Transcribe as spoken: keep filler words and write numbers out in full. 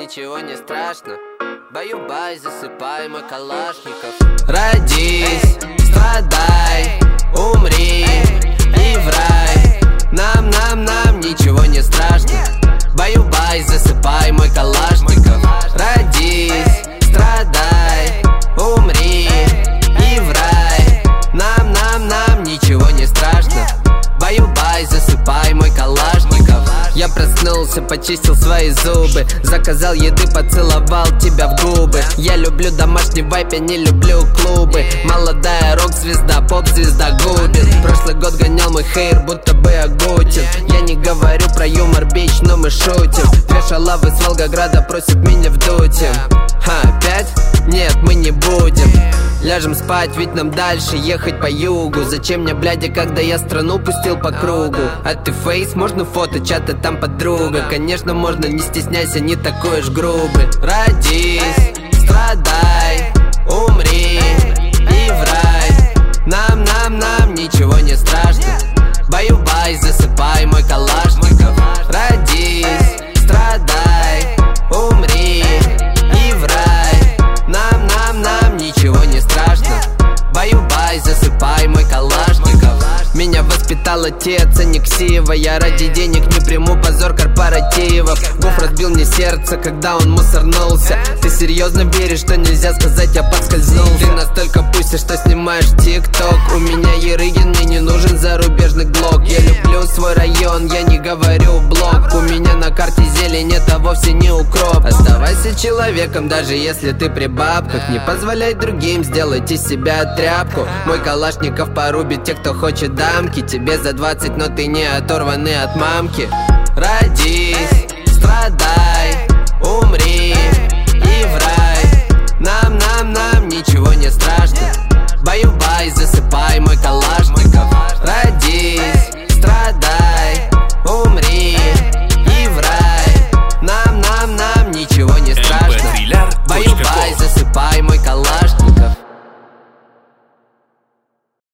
ничего не страшно. Баю-бай, засыпай, мой калашников. Родись, страдай, умри и в рай. Нам, нам, нам ничего не страшно. Баю-бай, засыпай, мой калашников. Родись, страдай, умри и в рай. Нам, нам, нам ничего не страшно. Баю-бай, засыпай, мой калашников. Я проснулся, почистил свои зубы, заказал еды, поцеловал тебя в губы. Я люблю домашний вайп, я не люблю клубы. Молодая рок-звезда, поп-звезда губит. Прошлый год гонял мой хейр, будто бы Агутин. Я не говорю про юмор, бич, но мы шутим. Две шалавы с Волгограда просят меня в дуте. Ха, опять? Нет, мы не будем. Ляжем спать, ведь нам дальше ехать по югу. Зачем мне, блядя, когда я страну пустил по кругу? А ты фейс, можно фото, чата там подруга. Конечно, можно, не стесняйся, не такой уж грубый. Родись, страдай, умри и в рай. Нам, нам, нам ничего не страшно. Баю-бай, засыпай, мой калашников. Родись, страдай, умри и в рай. Нам, нам, нам ничего не страшно. Баю-бай, засыпай, мой калашников. Меня воспитал отец, а не ксива. Я ради денег не приму позор корпоративов. Гоф разбил мне сердце, когда он мусорнулся. Ты серьезно веришь, что нельзя сказать, я подскользнулся? Ты настолько пуси, что снимаешь тик-ток. У меня Ерыгин, мне не нужен зарубежный глок. Я люблю свой район, я не говорю блок. У меня на карте зелень, это вовсе не укроп. Оставайся человеком, даже если ты при бабках. Не позволяй другим сделать из себя тряпку. Мой калашников порубит тех, кто хочет дамки. Тебе за двадцать, но ты не оторванный от мамки. Родись, страдай,